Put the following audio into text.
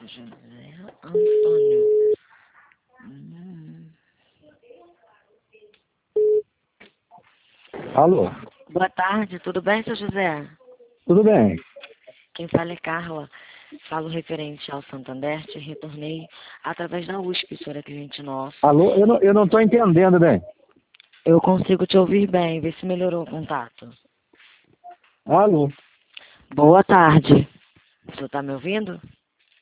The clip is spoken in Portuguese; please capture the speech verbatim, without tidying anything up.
José Antônio. Hum. Alô? Boa tarde, tudo bem, seu José? Tudo bem? Quem fala é Carla. Falo referente ao Santander, te retornei através da U S P, o senhor é cliente nosso. Alô? Eu não, eu não tô entendendo bem. Eu consigo te ouvir bem, vê se melhorou o contato. Alô? Boa tarde. O senhor está me ouvindo?